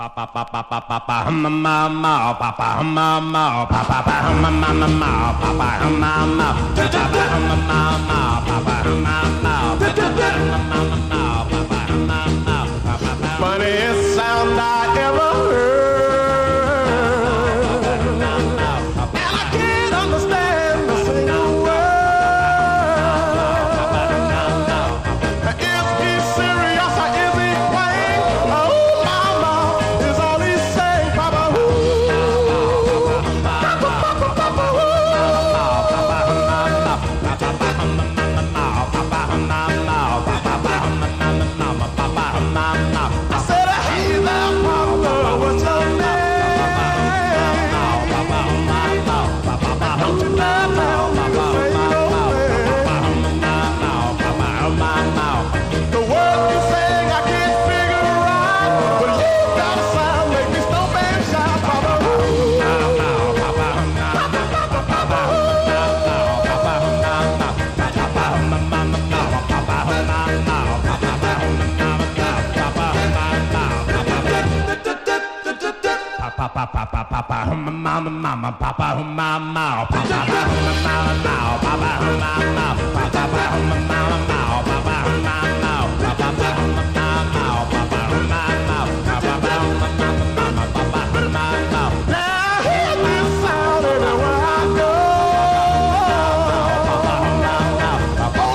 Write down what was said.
Funniest sound I ever heard, and I can't understand a single word. Is he serious or is he playing? Oh, mama, is all he saying, Papa? I said, hey there, Papa, what's your name? Don't you dare tell me to say no way. The words you sing I can't figure out, but you got a sound make me stomp and shout, Papa.